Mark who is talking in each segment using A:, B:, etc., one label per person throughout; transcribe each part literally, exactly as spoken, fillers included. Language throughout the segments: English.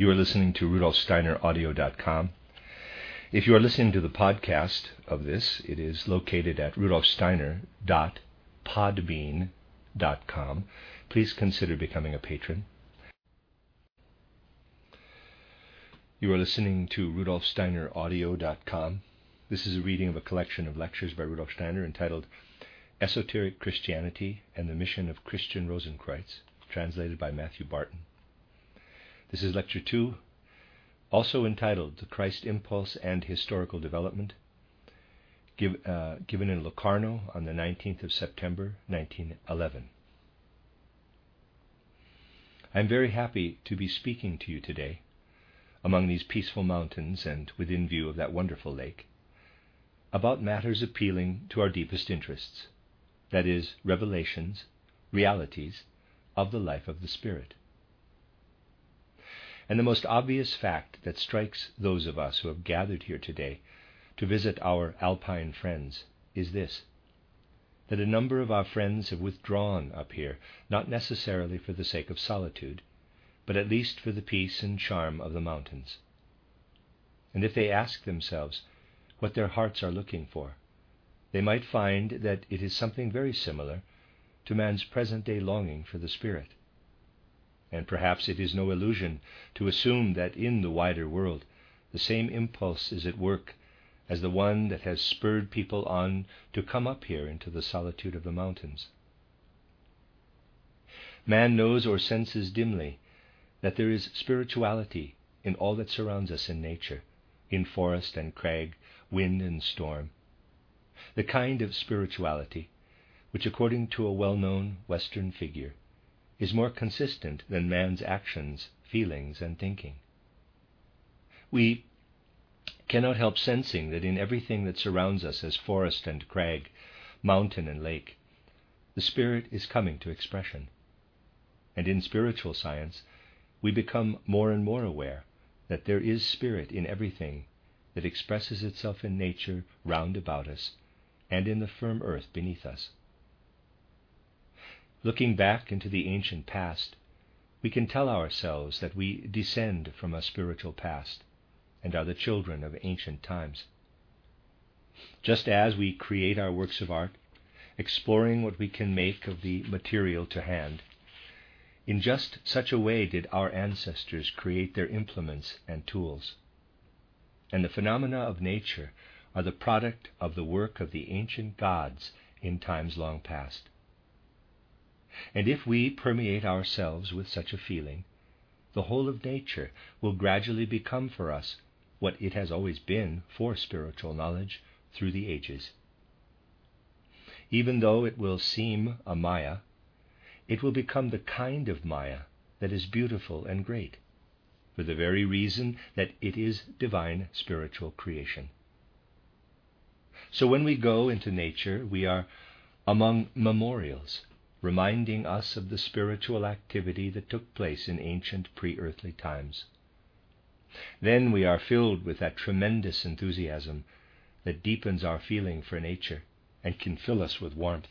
A: You are listening to Rudolf Steiner Audio dot com. If you are listening to the podcast of this, it is located at Rudolf Steiner dot podbean dot com. Please consider becoming a patron. You are listening to Rudolf Steiner Audio dot com. This is a reading of a collection of lectures by Rudolf Steiner entitled Esoteric Christianity and the Mission of Christian Rosenkreuz, translated by Matthew Barton. This is Lecture two, also entitled The Christ Impulse and Historical Development, give, uh, given in Locarno on the nineteenth of September, nineteen eleven. I am very happy to be speaking to you today, among these peaceful mountains and within view of that wonderful lake, about matters appealing to our deepest interests, that is, revelations, realities of the life of the Spirit. And the most obvious fact that strikes those of us who have gathered here today to visit our alpine friends is this, that a number of our friends have withdrawn up here, not necessarily for the sake of solitude, but at least for the peace and charm of the mountains. And if they ask themselves what their hearts are looking for, they might find that it is something very similar to man's present-day longing for the Spirit. And perhaps it is no illusion to assume that in the wider world the same impulse is at work as the one that has spurred people on to come up here into the solitude of the mountains. Man knows or senses dimly that there is spirituality in all that surrounds us in nature, in forest and crag, wind and storm. The kind of spirituality which, according to a well-known Western figure, is more consistent than man's actions, feelings, and thinking. We cannot help sensing that in everything that surrounds us as forest and crag, mountain and lake, the Spirit is coming to expression. And in spiritual science, we become more and more aware that there is Spirit in everything that expresses itself in nature round about us and in the firm earth beneath us. Looking back into the ancient past, we can tell ourselves that we descend from a spiritual past and are the children of ancient times. Just as we create our works of art, exploring what we can make of the material to hand, in just such a way did our ancestors create their implements and tools. And the phenomena of nature are the product of the work of the ancient gods in times long past. And if we permeate ourselves with such a feeling, the whole of nature will gradually become for us what it has always been for spiritual knowledge through the ages. Even though it will seem a Maya, it will become the kind of Maya that is beautiful and great, for the very reason that it is divine spiritual creation. So when we go into nature, we are among memorials, reminding us of the spiritual activity that took place in ancient pre-earthly times. Then we are filled with that tremendous enthusiasm that deepens our feeling for nature and can fill us with warmth.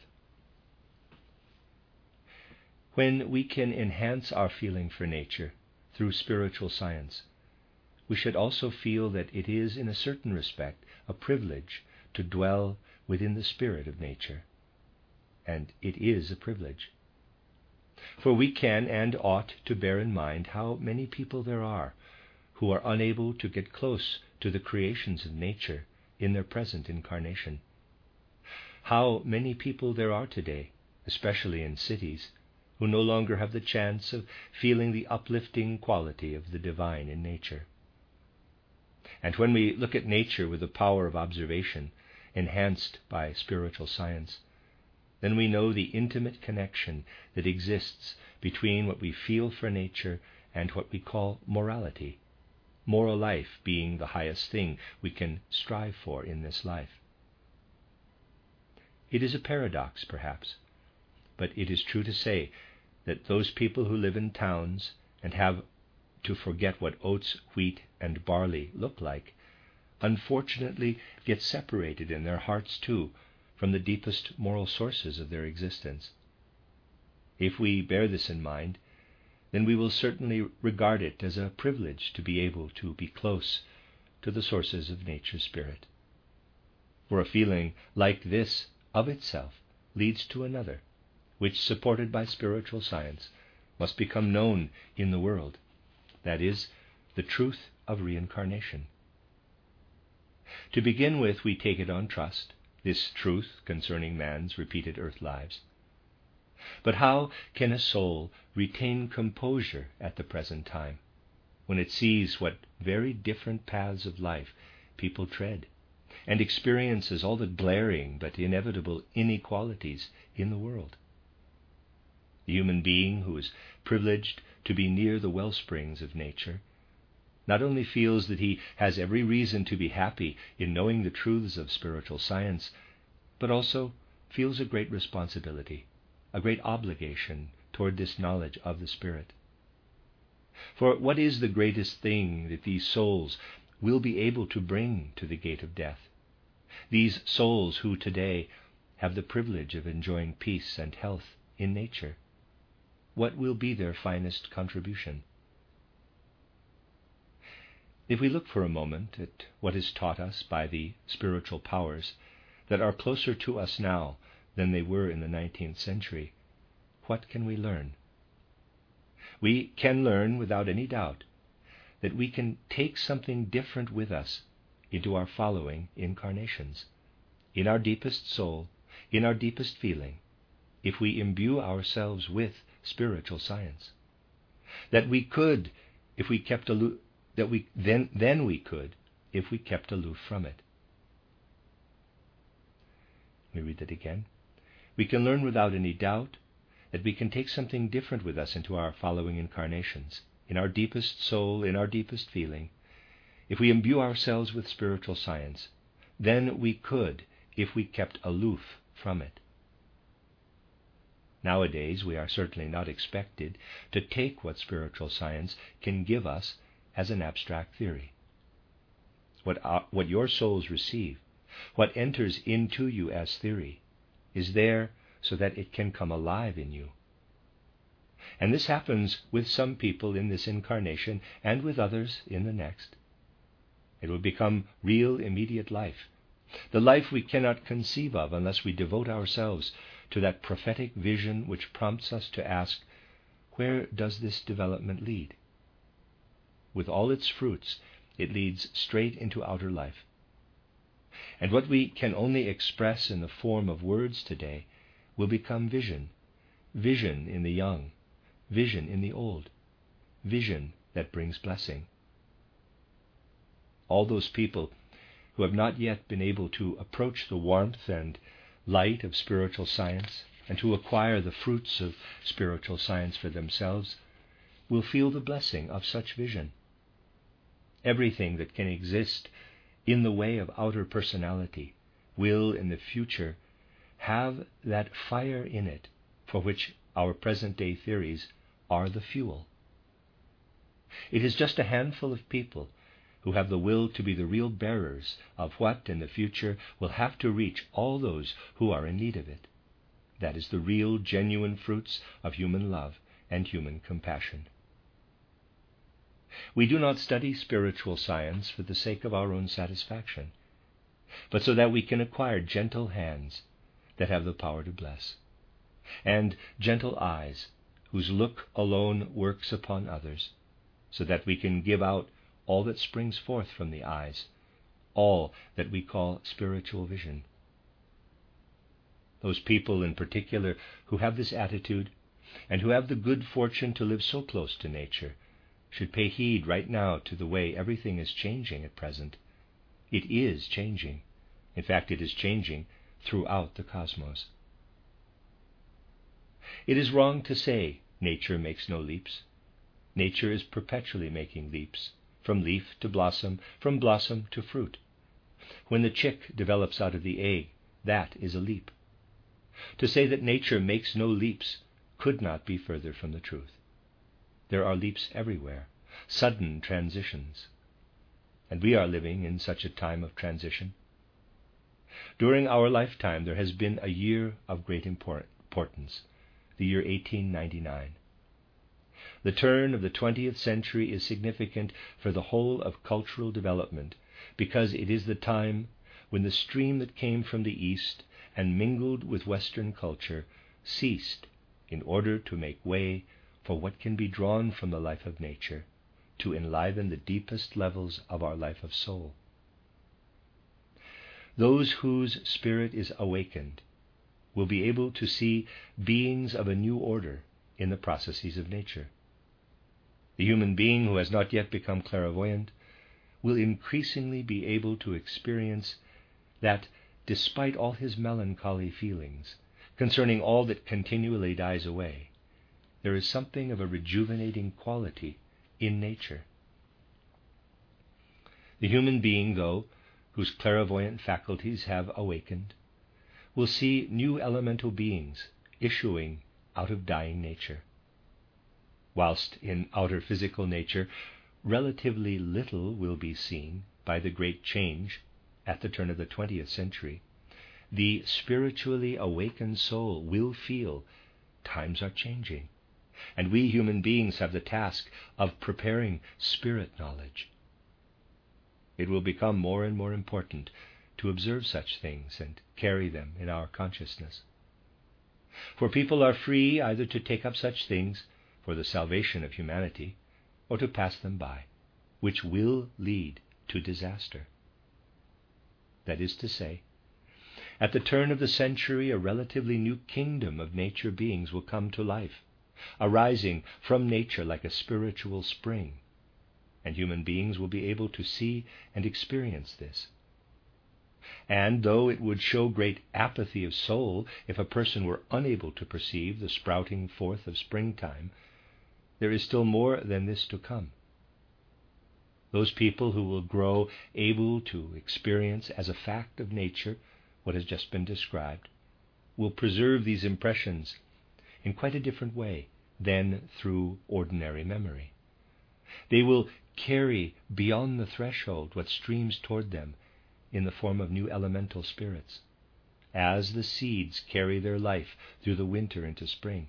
A: When we can enhance our feeling for nature through spiritual science, we should also feel that it is, in a certain respect, a privilege to dwell within the spirit of nature. And it is a privilege. For we can and ought to bear in mind how many people there are who are unable to get close to the creations of nature in their present incarnation. How many people there are today, especially in cities, who no longer have the chance of feeling the uplifting quality of the divine in nature. And when we look at nature with the power of observation, enhanced by spiritual science, then we know the intimate connection that exists between what we feel for nature and what we call morality, moral life being the highest thing we can strive for in this life. It is a paradox, perhaps, but it is true to say that those people who live in towns and have to forget what oats, wheat, and barley look like, unfortunately get separated in their hearts too from the deepest moral sources of their existence. If we bear this in mind, then we will certainly regard it as a privilege to be able to be close to the sources of nature's spirit. For a feeling like this of itself leads to another, which, supported by spiritual science, must become known in the world. That is, the truth of reincarnation. To begin with, we take it on trust, this truth concerning man's repeated earth lives. But how can a soul retain composure at the present time, when it sees what very different paths of life people tread, and experiences all the glaring but inevitable inequalities in the world? The human being who is privileged to be near the wellsprings of nature not only feels that he has every reason to be happy in knowing the truths of spiritual science, but also feels a great responsibility, a great obligation toward this knowledge of the Spirit. For what is the greatest thing that these souls will be able to bring to the gate of death? These souls who today have the privilege of enjoying peace and health in nature. What will be their finest contribution? If we look for a moment at what is taught us by the spiritual powers that are closer to us now than they were in the nineteenth century, what can we learn? We can learn without any doubt that we can take something different with us into our following incarnations, in our deepest soul, in our deepest feeling, if we imbue ourselves with spiritual science. That we could, if we kept aloof, that we then then we could, if we kept aloof from it. Let me read that again. We can learn without any doubt that we can take something different with us into our following incarnations, in our deepest soul, in our deepest feeling, if we imbue ourselves with spiritual science. Then we could, if we kept aloof from it. Nowadays, we are certainly not expected to take what spiritual science can give us as an abstract theory. What, our, what your souls receive, what enters into you as theory, is there so that it can come alive in you. And this happens with some people in this incarnation and with others in the next. It will become real immediate life, the life we cannot conceive of unless we devote ourselves to that prophetic vision which prompts us to ask, where does this development lead? With all its fruits, it leads straight into outer life. And what we can only express in the form of words today will become vision, vision in the young, vision in the old, vision that brings blessing. All those people who have not yet been able to approach the warmth and light of spiritual science and to acquire the fruits of spiritual science for themselves will feel the blessing of such vision. Everything that can exist in the way of outer personality will in the future have that fire in it for which our present-day theories are the fuel. It is just a handful of people who have the will to be the real bearers of what in the future will have to reach all those who are in need of it. That is the real, genuine fruits of human love and human compassion. We do not study spiritual science for the sake of our own satisfaction, but so that we can acquire gentle hands that have the power to bless, and gentle eyes whose look alone works upon others, so that we can give out all that springs forth from the eyes, all that we call spiritual vision. Those people in particular who have this attitude and who have the good fortune to live so close to nature should pay heed right now to the way everything is changing at present. It is changing. In fact, it is changing throughout the cosmos. It is wrong to say nature makes no leaps. Nature is perpetually making leaps, from leaf to blossom, from blossom to fruit. When the chick develops out of the egg, that is a leap. To say that nature makes no leaps could not be further from the truth. There are leaps everywhere, sudden transitions. And we are living in such a time of transition. During our lifetime there has been a year of great importance, the year eighteen ninety-nine. The turn of the twentieth century is significant for the whole of cultural development because it is the time when the stream that came from the East and mingled with Western culture ceased in order to make way for what can be drawn from the life of nature to enliven the deepest levels of our life of soul. Those whose spirit is awakened will be able to see beings of a new order in the processes of nature. The human being who has not yet become clairvoyant will increasingly be able to experience that despite all his melancholy feelings concerning all that continually dies away, there is something of a rejuvenating quality in nature. The human being, though, whose clairvoyant faculties have awakened, will see new elemental beings issuing out of dying nature. Whilst in outer physical nature relatively little will be seen by the great change at the turn of the twentieth century, the spiritually awakened soul will feel times are changing, and we human beings have the task of preparing spirit knowledge. It will become more and more important to observe such things and carry them in our consciousness. For people are free either to take up such things for the salvation of humanity or to pass them by, which will lead to disaster. That is to say, at the turn of the century, a relatively new kingdom of nature beings will come to life, arising from nature like a spiritual spring, and human beings will be able to see and experience this. And though it would show great apathy of soul if a person were unable to perceive the sprouting forth of springtime, there is still more than this to come. Those people who will grow able to experience as a fact of nature what has just been described will preserve these impressions in quite a different way than through ordinary memory. They will carry beyond the threshold what streams toward them in the form of new elemental spirits, as the seeds carry their life through the winter into spring.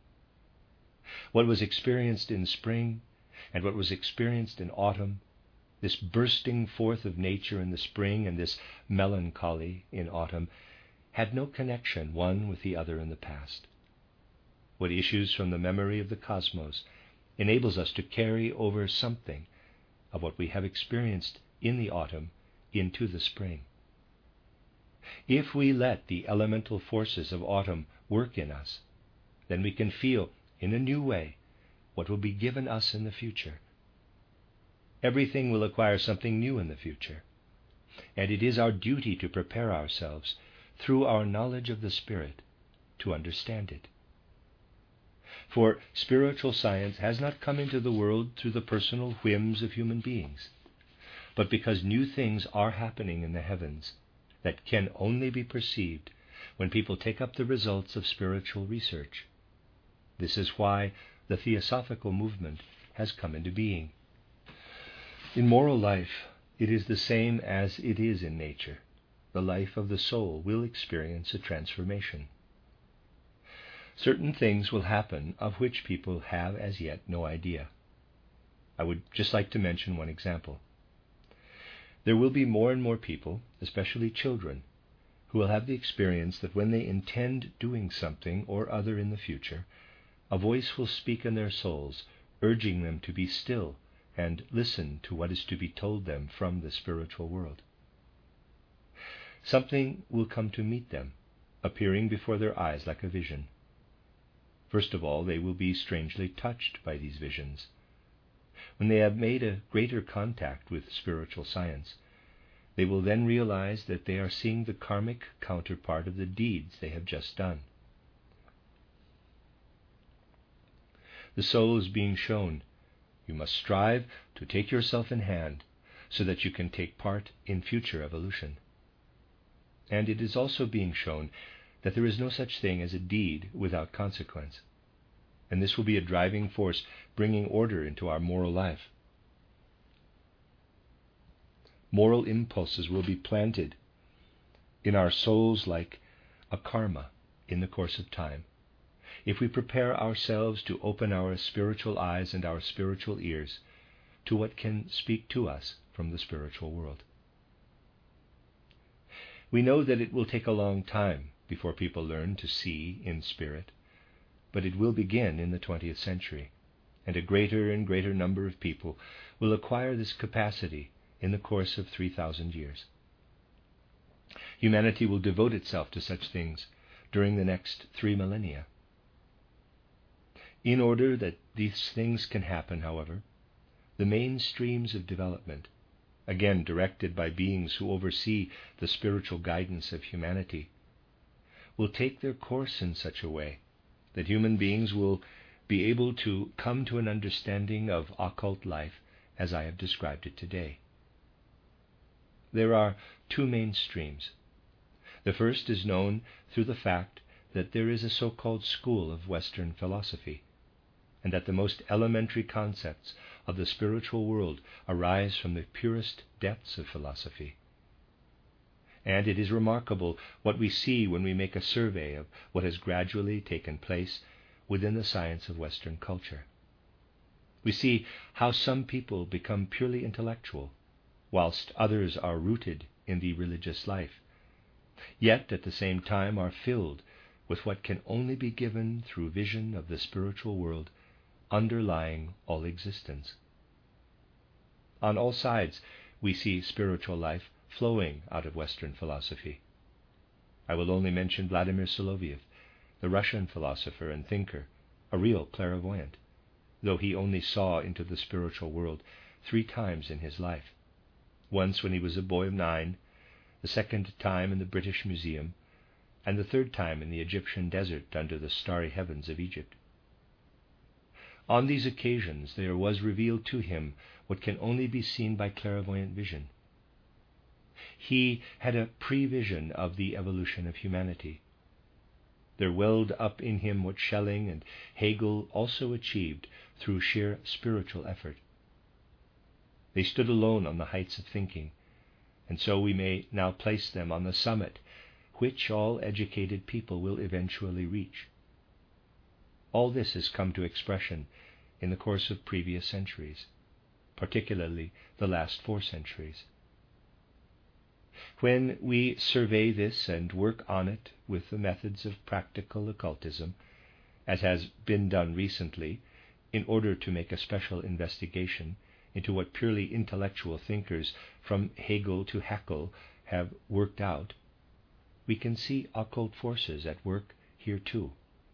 A: What was experienced in spring and what was experienced in autumn, this bursting forth of nature in the spring and this melancholy in autumn, had no connection one with the other in the past. What issues from the memory of the cosmos enables us to carry over something of what we have experienced in the autumn into the spring. If we let the elemental forces of autumn work in us, then we can feel in a new way what will be given us in the future. Everything will acquire something new in the future, and it is our duty to prepare ourselves through our knowledge of the Spirit to understand it. For spiritual science has not come into the world through the personal whims of human beings, but because new things are happening in the heavens that can only be perceived when people take up the results of spiritual research. This is why the Theosophical movement has come into being. In moral life, it is the same as it is in nature. The life of the soul will experience a transformation. Certain things will happen of which people have as yet no idea. I would just like to mention one example. There will be more and more people, especially children, who will have the experience that when they intend doing something or other in the future, a voice will speak in their souls, urging them to be still and listen to what is to be told them from the spiritual world. Something will come to meet them, appearing before their eyes like a vision. First of all, they will be strangely touched by these visions. When they have made a greater contact with spiritual science, they will then realize that they are seeing the karmic counterpart of the deeds they have just done. The soul is being shown, you must strive to take yourself in hand so that you can take part in future evolution. And it is also being shown that there is no such thing as a deed without consequence. And this will be a driving force bringing order into our moral life. Moral impulses will be planted in our souls like a karma in the course of time, if we prepare ourselves to open our spiritual eyes and our spiritual ears to what can speak to us from the spiritual world. We know that it will take a long time before people learn to see in spirit, but it will begin in the twentieth century, and a greater and greater number of people will acquire this capacity in the course of three thousand years. Humanity will devote itself to such things during the next three millennia. In order that these things can happen, however, the main streams of development, again directed by beings who oversee the spiritual guidance of humanity, will take their course in such a way that human beings will be able to come to an understanding of occult life as I have described it today. There are two main streams. The first is known through the fact that there is a so-called school of Western philosophy, and that the most elementary concepts of the spiritual world arise from the purest depths of philosophy. And it is remarkable what we see when we make a survey of what has gradually taken place within the science of Western culture. We see how some people become purely intellectual, whilst others are rooted in the religious life, yet at the same time are filled with what can only be given through vision of the spiritual world underlying all existence. On all sides we see spiritual life flowing out of Western philosophy. I will only mention Vladimir Soloviev, the Russian philosopher and thinker, a real clairvoyant, though he only saw into the spiritual world three times in his life. Once when he was a boy of nine, the second time in the British Museum, and the third time in the Egyptian desert under the starry heavens of Egypt. On these occasions there was revealed to him what can only be seen by clairvoyant vision. He had a prevision of the evolution of humanity. There welled up in him what Schelling and Hegel also achieved through sheer spiritual effort. They stood alone on the heights of thinking, and so we may now place them on the summit which all educated people will eventually reach. All this has come to expression in the course of previous centuries, particularly the last four centuries. When we survey this and work on it with the methods of practical occultism, as has been done recently, in order to make a special investigation into what purely intellectual thinkers from Hegel to Haeckel have worked out, we can see occult forces at work here too.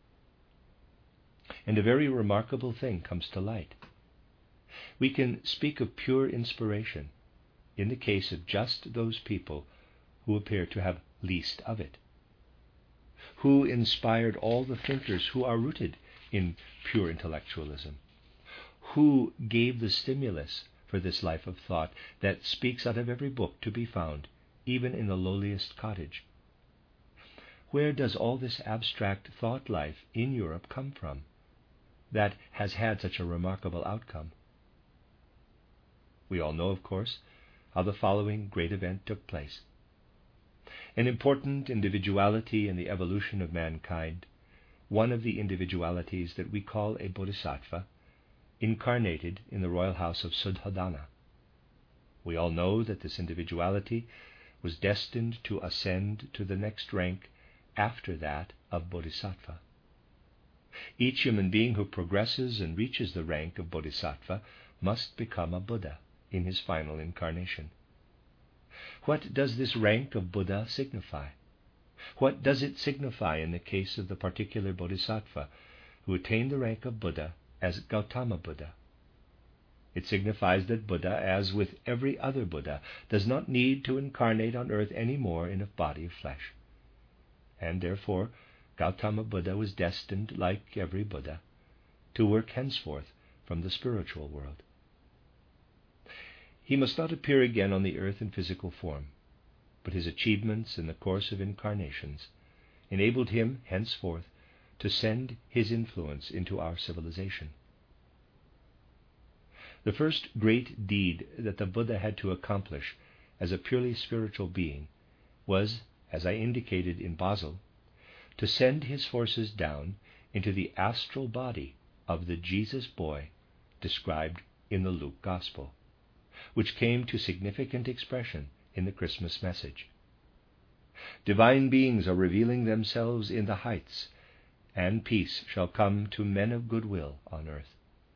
A: And a very remarkable thing comes to light. We can speak of pure inspiration in the case of just those people who appear to have least of it. Who inspired all the thinkers who are rooted in pure intellectualism? Who gave the stimulus for this life of thought that speaks out of every book to be found, even in the lowliest cottage? Where does all this abstract thought life in Europe come from that has had such a remarkable outcome? We all know, of course, how the following great event took place. An important individuality in the evolution of mankind, one of the individualities that we call a bodhisattva, incarnated in the royal house of Suddhodana. We all know that this individuality was destined to ascend to the next rank after that of bodhisattva. Each human being who progresses and reaches the rank of bodhisattva must become a Buddha in his final incarnation. What does this rank of Buddha signify? What does it signify in the case of the particular bodhisattva who attained the rank of Buddha as Gautama Buddha? It signifies that Buddha, as with every other Buddha, does not need to incarnate on earth any more in a body of flesh. And therefore Gautama Buddha was destined, like every Buddha, to work henceforth from the spiritual world. He must not appear again on the earth in physical form, but his achievements in the course of incarnations enabled him henceforth to send his influence into our civilization. The first great deed that the Buddha had to accomplish as a purely spiritual being was, as I indicated in Basel, to send his forces down into the astral body of the Jesus boy described in the Luke Gospel, which came to significant expression in the Christmas message. Divine beings are revealing themselves in the heights, and peace shall come to men of good will on earth.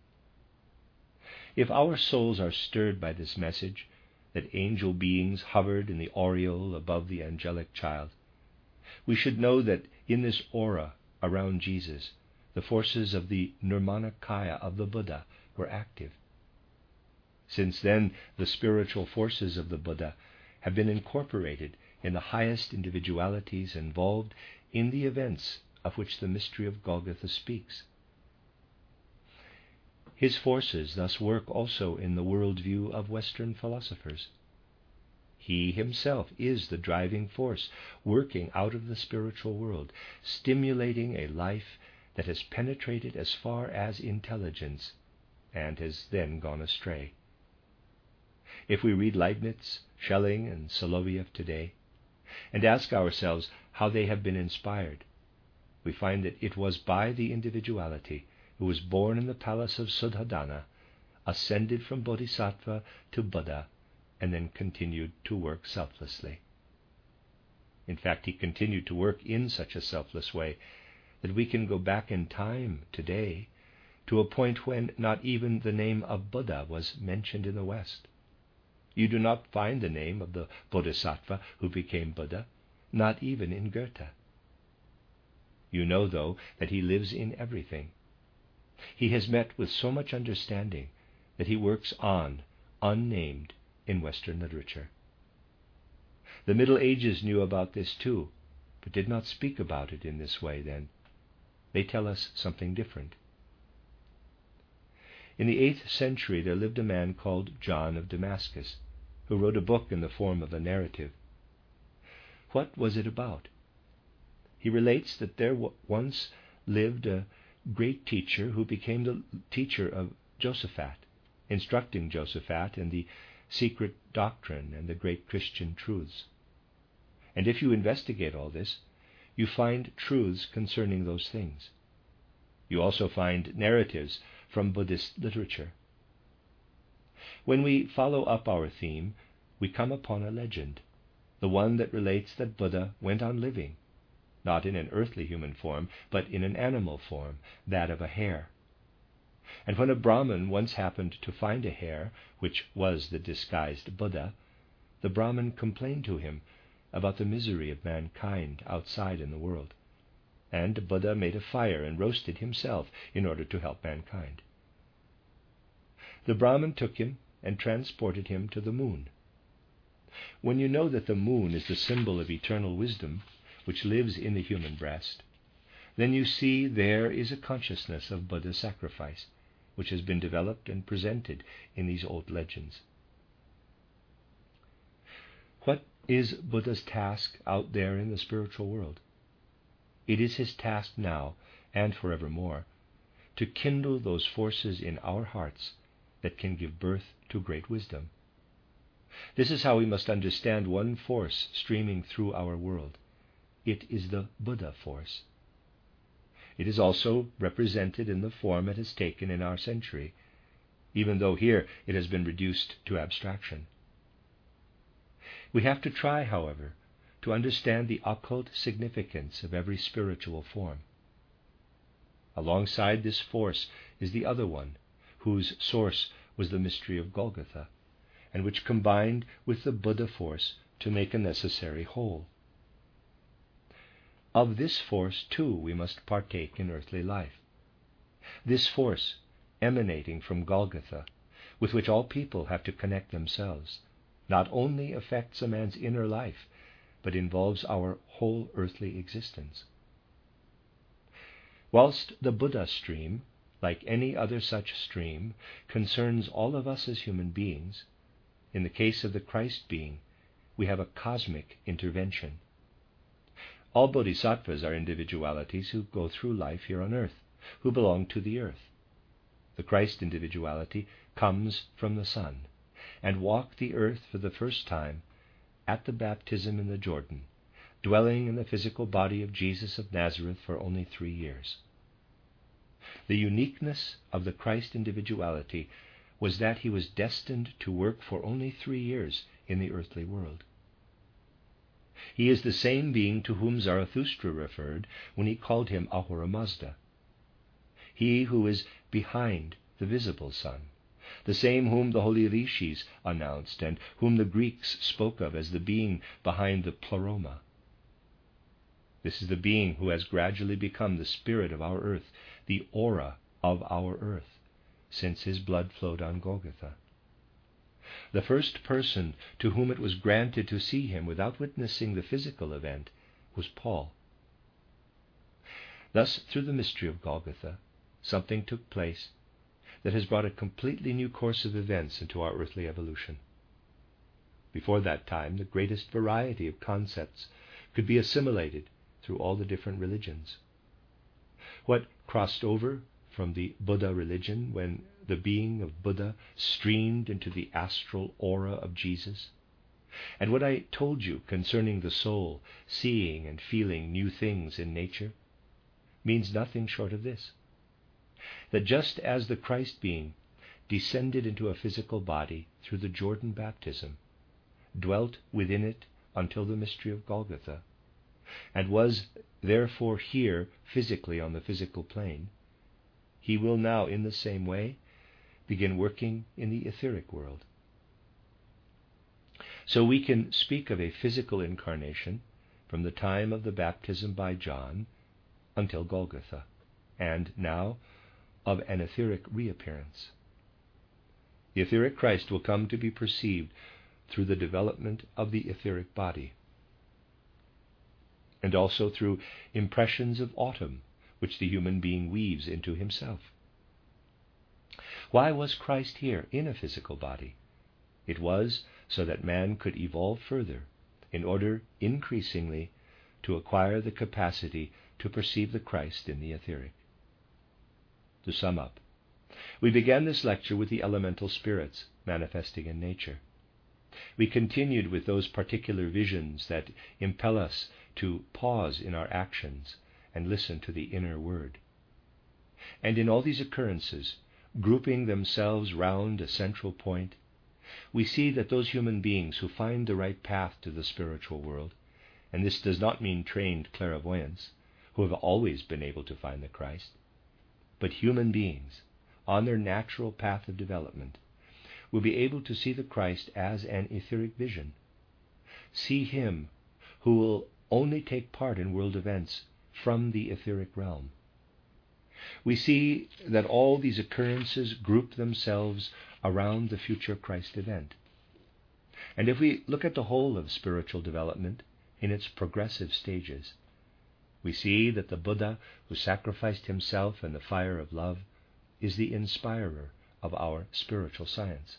A: If our souls are stirred by this message, that angel beings hovered in the aureole above the angelic child, we should know that in this aura around Jesus, the forces of the Nirmanakaya of the Buddha were active. Since then, the spiritual forces of the Buddha have been incorporated in the highest individualities involved in the events of which the mystery of Golgotha speaks. His forces thus work also in the worldview of Western philosophers. He himself is the driving force working out of the spiritual world, stimulating a life that has penetrated as far as intelligence and has then gone astray. If we read Leibniz, Schelling, and Soloviev today, and ask ourselves how they have been inspired, we find that it was by the individuality who was born in the palace of Suddhodana, ascended from Bodhisattva to Buddha, and then continued to work selflessly. In fact, he continued to work in such a selfless way that we can go back in time today to a point when not even the name of Buddha was mentioned in the West. You do not find the name of the Bodhisattva who became Buddha, not even in Goethe. You know, though, that he lives in everything. He has met with so much understanding that he works on, unnamed, in Western literature. The Middle Ages knew about this too, but did not speak about it in this way then. They tell us something different. In the eighth century there lived a man called John of Damascus, who wrote a book in the form of a narrative. What was it about? He relates that there once lived a great teacher who became the teacher of Josaphat, instructing Josaphat in the secret doctrine and the great Christian truths. And if you investigate all this, you find truths concerning those things. You also find narratives from Buddhist literature. When we follow up our theme, we come upon a legend, the one that relates that Buddha went on living, not in an earthly human form, but in an animal form, that of a hare. And when a Brahmin once happened to find a hare, which was the disguised Buddha, the Brahmin complained to him about the misery of mankind outside in the world, and Buddha made a fire and roasted himself in order to help mankind. The Brahmin took him and transported him to the moon. When you know that the moon is the symbol of eternal wisdom, which lives in the human breast, then you see there is a consciousness of Buddha's sacrifice, which has been developed and presented in these old legends. What is Buddha's task out there in the spiritual world? It is his task now and forevermore to kindle those forces in our hearts that can give birth to great wisdom. This is how we must understand one force streaming through our world. It is the Buddha force. It is also represented in the form it has taken in our century, even though here it has been reduced to abstraction. We have to try, however, to understand the occult significance of every spiritual form. Alongside this force is the other one, whose source was the mystery of Golgotha, and which combined with the Buddha force to make a necessary whole. Of this force, too, we must partake in earthly life. This force, emanating from Golgotha, with which all people have to connect themselves, not only affects a man's inner life, but involves our whole earthly existence. Whilst the Buddha stream, like any other such stream, concerns all of us as human beings, in the case of the Christ being, we have a cosmic intervention. All bodhisattvas are individualities who go through life here on earth, who belong to the earth. The Christ individuality comes from the sun, and walked the earth for the first time at the baptism in the Jordan, dwelling in the physical body of Jesus of Nazareth for only three years. The uniqueness of the Christ individuality was that he was destined to work for only three years in the earthly world. He is the same being to whom Zarathustra referred when he called him Ahura Mazda. He who is behind the visible sun, the same whom the holy rishis announced and whom the Greeks spoke of as the being behind the pleroma. This is the being who has gradually become the spirit of our earth, the aura of our earth, since his blood flowed on Golgotha. The first person to whom it was granted to see him without witnessing the physical event was Paul. Thus, through the mystery of Golgotha, something took place that has brought a completely new course of events into our earthly evolution. Before that time, the greatest variety of concepts could be assimilated through all the different religions. What crossed over from the Buddha religion when the being of Buddha streamed into the astral aura of Jesus, and what I told you concerning the soul seeing and feeling new things in nature, means nothing short of this: that just as the Christ being descended into a physical body through the Jordan baptism, dwelt within it until the mystery of Golgotha, and was therefore here physically on the physical plane, he will now in the same way begin working in the etheric world. So we can speak of a physical incarnation from the time of the baptism by John until Golgotha, and now of an etheric reappearance. The etheric Christ will come to be perceived through the development of the etheric body, and also through impressions of autumn which the human being weaves into himself. Why was Christ here in a physical body? It was so that man could evolve further in order increasingly to acquire the capacity to perceive the Christ in the etheric. To sum up, we began this lecture with the elemental spirits manifesting in nature. We continued with those particular visions that impel us to pause in our actions and listen to the inner word. And in all these occurrences, grouping themselves round a central point, we see that those human beings who find the right path to the spiritual world, and this does not mean trained clairvoyants, who have always been able to find the Christ, but human beings on their natural path of development, will be able to see the Christ as an etheric vision, see him who will only take part in world events from the etheric realm. We see that all these occurrences group themselves around the future Christ event. And if we look at the whole of spiritual development in its progressive stages, we see that the Buddha who sacrificed himself in the fire of love is the inspirer of our spiritual science.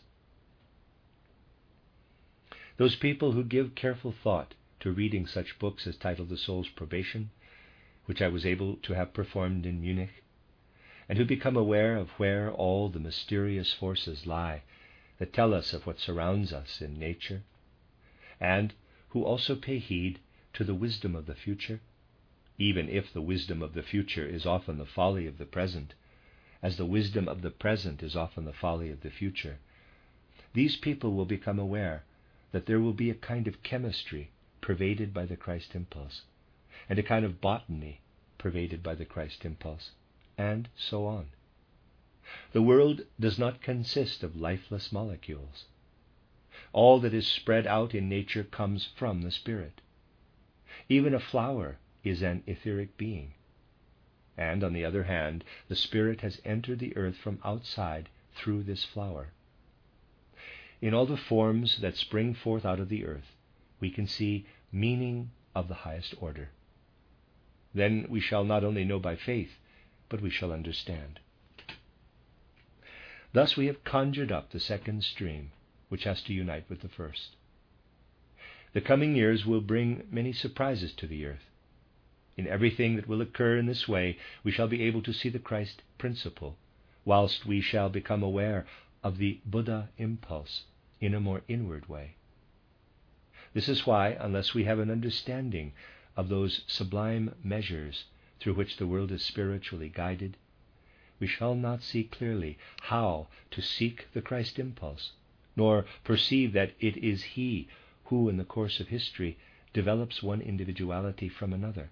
A: Those people who give careful thought to reading such books as titled The Soul's Probation, which I was able to have performed in Munich, and who become aware of where all the mysterious forces lie that tell us of what surrounds us in nature, and who also pay heed to the wisdom of the future, even if the wisdom of the future is often the folly of the present, as the wisdom of the present is often the folly of the future, these people will become aware that there will be a kind of chemistry pervaded by the Christ impulse, and a kind of botany pervaded by the Christ impulse, and so on. The world does not consist of lifeless molecules. All that is spread out in nature comes from the Spirit. Even a flower is an etheric being. And on the other hand, the Spirit has entered the earth from outside through this flower. In all the forms that spring forth out of the earth, we can see meaning of the highest order. Then we shall not only know by faith, but we shall understand. Thus we have conjured up the second stream, which has to unite with the first. The coming years will bring many surprises to the earth. In everything that will occur in this way, we shall be able to see the Christ principle, whilst we shall become aware of the Buddha impulse in a more inward way. This is why, unless we have an understanding of those sublime measures through which the world is spiritually guided, we shall not see clearly how to seek the Christ impulse, nor perceive that it is He who, in the course of history, develops one individuality from another.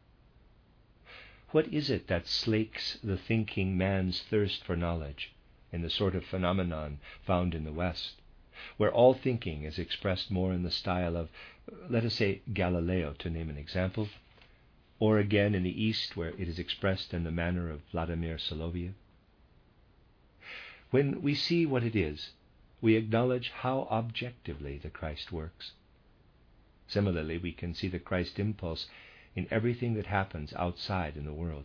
A: What is it that slakes the thinking man's thirst for knowledge in the sort of phenomenon found in the West, where all thinking is expressed more in the style of, let us say, Galileo, to name an example, or again in the East, where it is expressed in the manner of Vladimir Soloviev? When we see what it is, we acknowledge how objectively the Christ works. Similarly, we can see the Christ impulse in everything that happens outside in the world.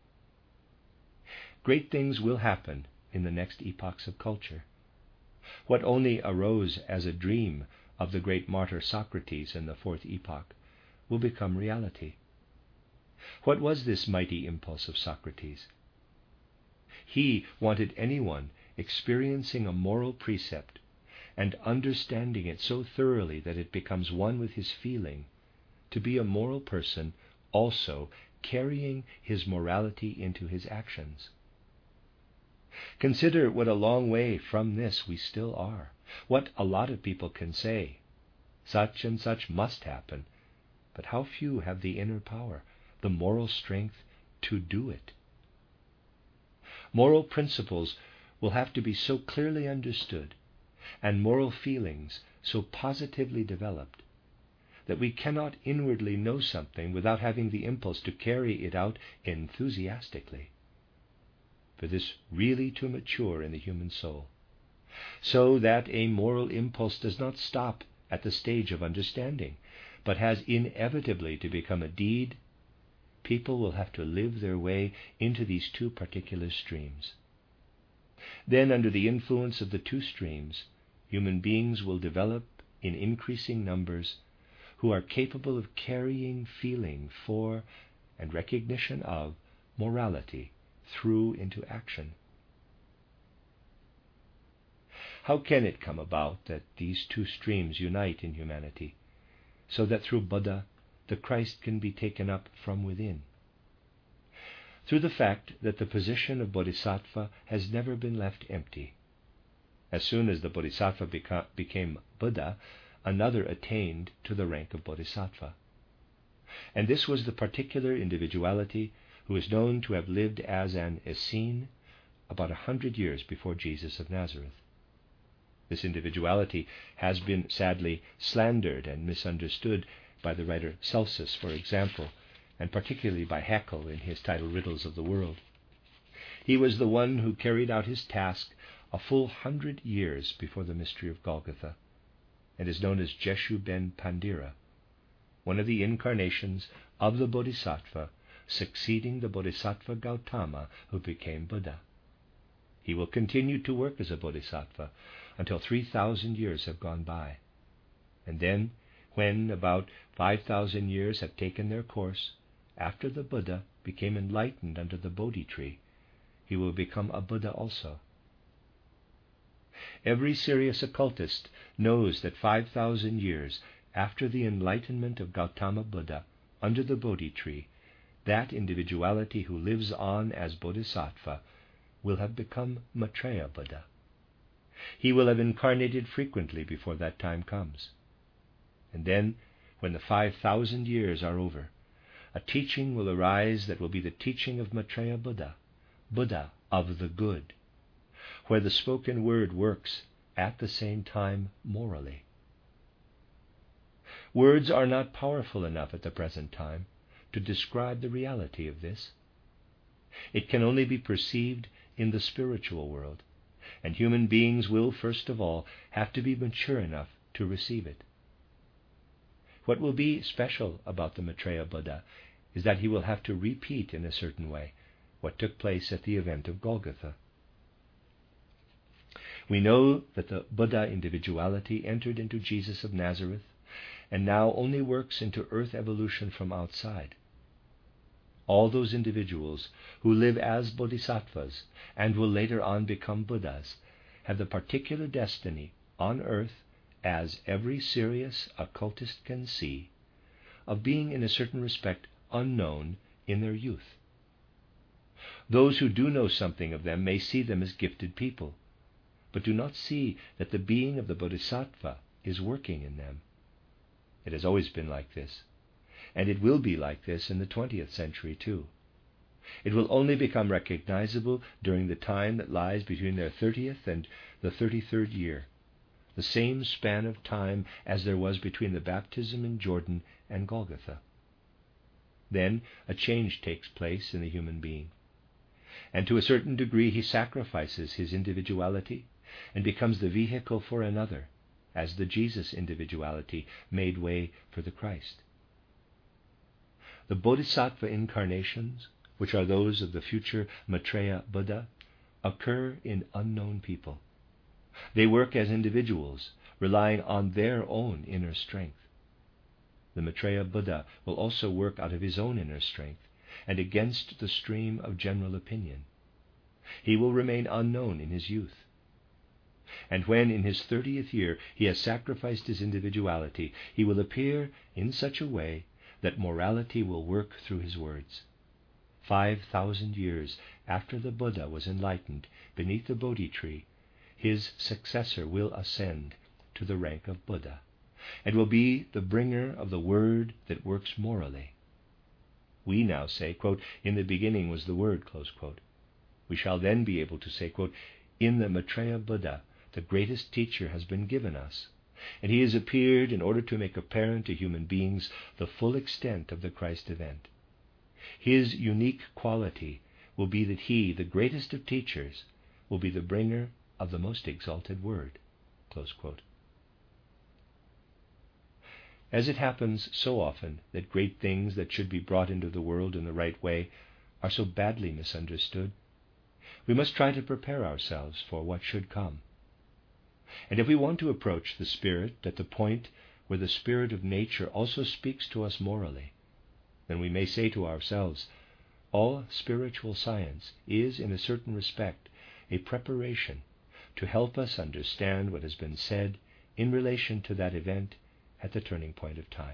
A: Great things will happen in the next epochs of culture. What only arose as a dream of the great martyr Socrates in the fourth epoch will become reality. What was this mighty impulse of Socrates? He wanted anyone experiencing a moral precept and understanding it so thoroughly that it becomes one with his feeling to be a moral person, also carrying his morality into his actions. Consider what a long way from this we still are. What a lot of people can say, such and such must happen, but how few have the inner power, the moral strength to do it. Moral principles will have to be so clearly understood, and moral feelings so positively developed, that we cannot inwardly know something without having the impulse to carry it out enthusiastically. For this really to mature in the human soul, so that a moral impulse does not stop at the stage of understanding, but has inevitably to become a deed, people will have to live their way into these two particular streams. Then, under the influence of the two streams, human beings will develop in increasing numbers who are capable of carrying feeling for and recognition of morality through into action. How can it come about that these two streams unite in humanity, so that through Buddha the Christ can be taken up from within? Through the fact that the position of Bodhisattva has never been left empty. As soon as the Bodhisattva beca- became Buddha, another attained to the rank of Bodhisattva. And this was the particular individuality who is known to have lived as an Essene about a hundred years before Jesus of Nazareth. This individuality has been sadly slandered and misunderstood by the writer Celsus, for example, and particularly by Haeckel in his title Riddles of the World. He was the one who carried out his task a full hundred years before the mystery of Golgotha, and is known as Jeshu ben Pandira, one of the incarnations of the Bodhisattva, succeeding the Bodhisattva Gautama who became Buddha. He will continue to work as a Bodhisattva until three thousand years have gone by. And then, when about five thousand years have taken their course, after the Buddha became enlightened under the Bodhi tree, he will become a Buddha also. Every serious occultist knows that five thousand years after the enlightenment of Gautama Buddha under the Bodhi tree, that individuality who lives on as Bodhisattva will have become Maitreya Buddha. He will have incarnated frequently before that time comes. And then, when the five thousand years are over, a teaching will arise that will be the teaching of Maitreya Buddha, Buddha of the good, where the spoken word works at the same time morally. Words are not powerful enough at the present time to describe the reality of this. It can only be perceived in the spiritual world, and human beings will, first of all, have to be mature enough to receive it. What will be special about the Maitreya Buddha is that he will have to repeat in a certain way what took place at the event of Golgotha. We know that the Buddha individuality entered into Jesus of Nazareth and now only works into earth evolution from outside. All those individuals who live as bodhisattvas and will later on become Buddhas have the particular destiny on earth, as every serious occultist can see, of being in a certain respect unknown in their youth. Those who do know something of them may see them as gifted people, but do not see that the being of the Bodhisattva is working in them. It has always been like this, and it will be like this in the twentieth century too. It will only become recognizable during the time that lies between their thirtieth and the thirty-third year, the same span of time as there was between the baptism in Jordan and Golgotha. Then a change takes place in the human being, and to a certain degree he sacrifices his individuality and becomes the vehicle for another, as the Jesus individuality made way for the Christ. The Bodhisattva incarnations, which are those of the future Maitreya Buddha, occur in unknown people. They work as individuals, relying on their own inner strength. The Maitreya Buddha will also work out of his own inner strength and against the stream of general opinion. He will remain unknown in his youth. And when in his thirtieth year he has sacrificed his individuality, he will appear in such a way that morality will work through his words. Five thousand years after the Buddha was enlightened beneath the Bodhi tree, his successor will ascend to the rank of Buddha, and will be the bringer of the word that works morally. We now say, quote, "In the beginning was the Word," close quote. We shall then be able to say, quote, "In the Maitreya Buddha, the greatest teacher has been given us, and he has appeared in order to make apparent to human beings the full extent of the Christ event. His unique quality will be that he, the greatest of teachers, will be the bringer of the most exalted word," close quote. As it happens so often that great things that should be brought into the world in the right way are so badly misunderstood, we must try to prepare ourselves for what should come. And if we want to approach the Spirit at the point where the Spirit of nature also speaks to us morally, then we may say to ourselves, all spiritual science is, in a certain respect, a preparation to help us understand what has been said in relation to that event at the turning point of time.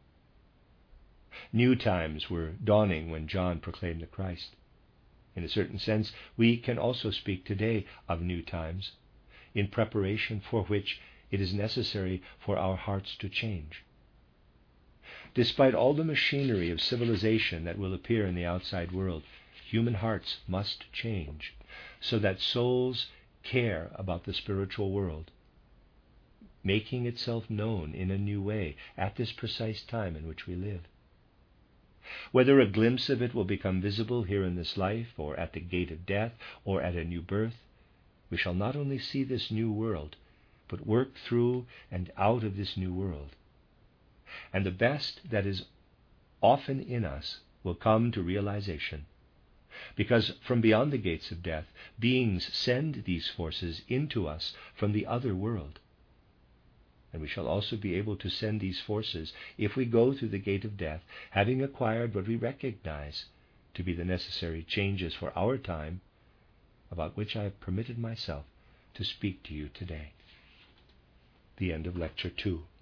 A: New times were dawning when John proclaimed the Christ. In a certain sense, we can also speak today of new times, in preparation for which it is necessary for our hearts to change. Despite all the machinery of civilization that will appear in the outside world, human hearts must change, so that souls care about the spiritual world, making itself known in a new way at this precise time in which we live. Whether a glimpse of it will become visible here in this life, or at the gate of death, or at a new birth, we shall not only see this new world, but work through and out of this new world. And the best that is often in us will come to realization, because from beyond the gates of death, beings send these forces into us from the other world. And we shall also be able to send these forces, if we go through the gate of death, having acquired what we recognize to be the necessary changes for our time, about which I have permitted myself to speak to you today. The end of Lecture two.